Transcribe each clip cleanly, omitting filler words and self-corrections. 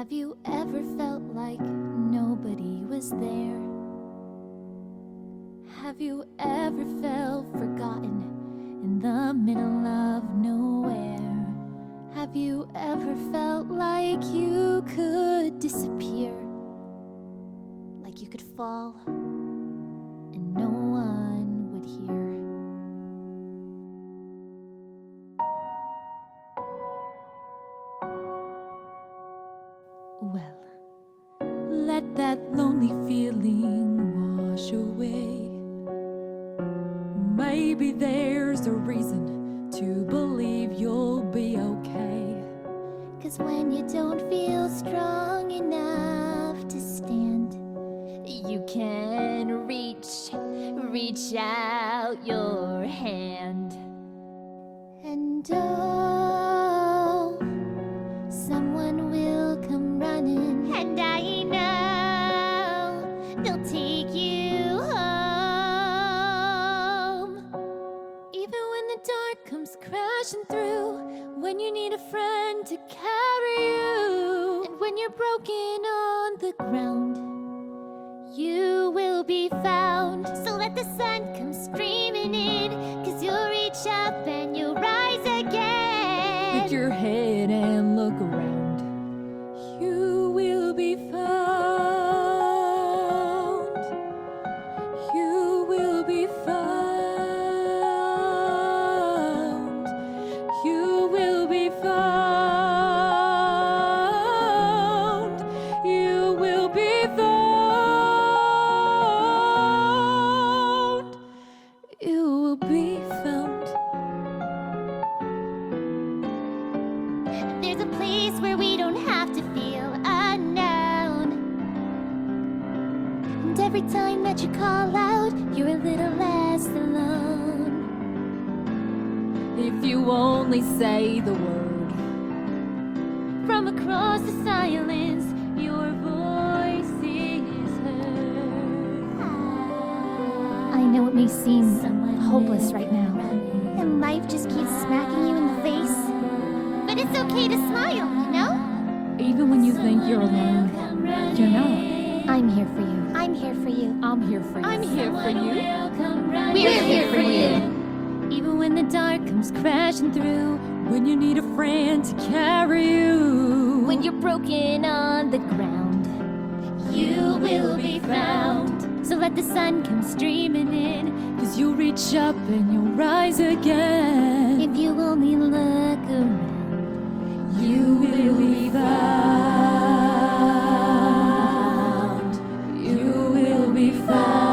Have you ever felt like nobody was there? Have you ever felt forgotten in the middle of nowhere? Have you ever felt like you could disappear? Like you could fall and no one would hear? Well, let that lonely feeling wash away. Maybe there's a reason to believe you'll be okay. 'Cause when you don't feel strong enough to stand, you can reach out your hand. And oh, someone will come running, and I know they'll take you home. Even when the dark comes crashing through, when you need a friend to carry you, and when you're broken on the ground, you will be found. So let the sun come streaming in, 'cause you'll reach up and you'll rise again. Lift your head and look around. You will be found. You will be found. You will be found. You will be found. You will be found. There's a place where we don't have to feel unknown. And every time that you call out, you're a little less alone. If you only say the word, from across the silence, your voice is heard. I know it may seem hopeless right now, and life just keeps smacking you in the face. But it's okay to smile, you know? Even when you think you're alone, you're not. I'm here for you. I'm here for you. I'm here for you. I'm here for you. We're here for you. Even when the dark comes crashing through, when you need a friend to carry you, when you're broken on the ground, you will be found. So let the sun come streaming in, 'cause you'll reach up and you'll rise again. If you only look around, you will be found. You will be found.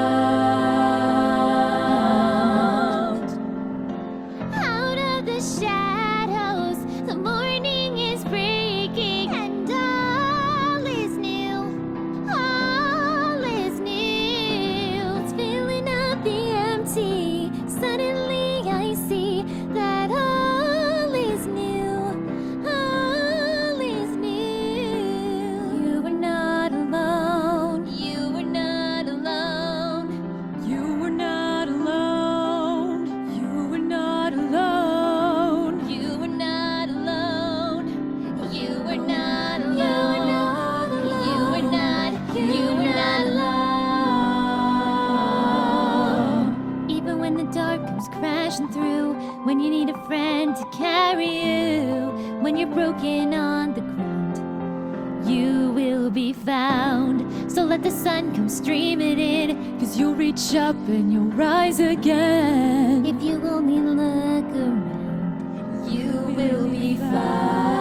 Out of the shadows, the morning is breaking, and all is new. All is new. It's filling up the empty. Suddenly I see that all is new. All is new. You were not alone. You were not alone. You were not alone. You were not alone. You were not alone. You were not alone. You were not. You were not alone. Even when the dark comes crashing through, when you need a friend to carry you, when you're broken on the ground, you will be found. So let the sun come streaming in, 'cause you'll reach up and you'll rise again. If you only look around, you will be found.